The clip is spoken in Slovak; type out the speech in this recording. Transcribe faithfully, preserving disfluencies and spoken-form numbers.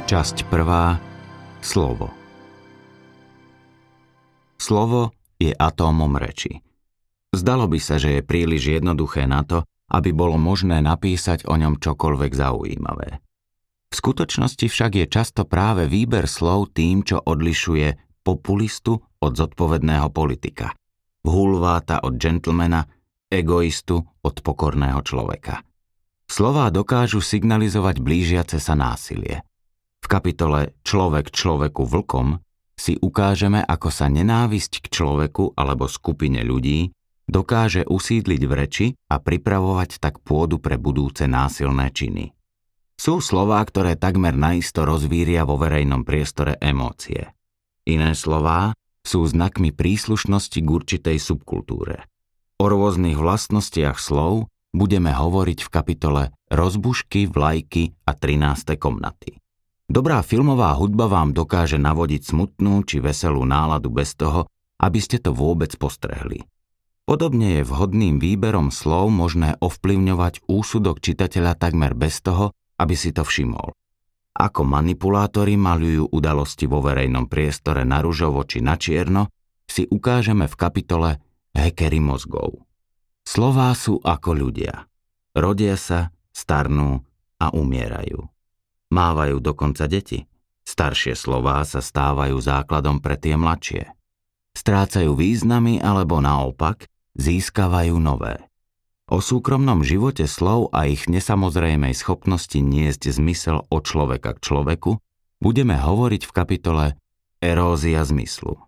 Časť prvá. Slovo. Slovo je atómom reči. Zdalo by sa, že je príliš jednoduché na to, aby bolo možné napísať o ňom čokoľvek zaujímavé. V skutočnosti však je často práve výber slov tým, čo odlišuje populistu od zodpovedného politika, hulváta od gentlemana, egoistu od pokorného človeka. Slová dokážu signalizovať blížiace sa násilie. V kapitole Človek človeku vlkom si ukážeme, ako sa nenávisť k človeku alebo skupine ľudí dokáže usídliť v reči a pripravovať tak pôdu pre budúce násilné činy. Sú slová, ktoré takmer naisto rozvíria vo verejnom priestore emócie. Iné slová sú znakmi príslušnosti k určitej subkultúre. O rôznych vlastnostiach slov budeme hovoriť v kapitole Rozbušky, vlajky a trináste komnaty. Dobrá filmová hudba vám dokáže navodiť smutnú či veselú náladu bez toho, aby ste to vôbec postrehli. Podobne je vhodným výberom slov možné ovplyvňovať úsudok čitateľa takmer bez toho, aby si to všimol. Ako manipulátori maľujú udalosti vo verejnom priestore na ružovo či na čierno, si ukážeme v kapitole Hackery mozgov. Slová sú ako ľudia. Rodia sa, starnú a umierajú. Mávajú dokonca deti. Staršie slová sa stávajú základom pre tie mladšie. Strácajú významy alebo naopak získavajú nové. O súkromnom živote slov a ich nesamozrejmej schopnosti niesť zmysel od človeka k človeku budeme hovoriť v kapitole Erózia zmyslu.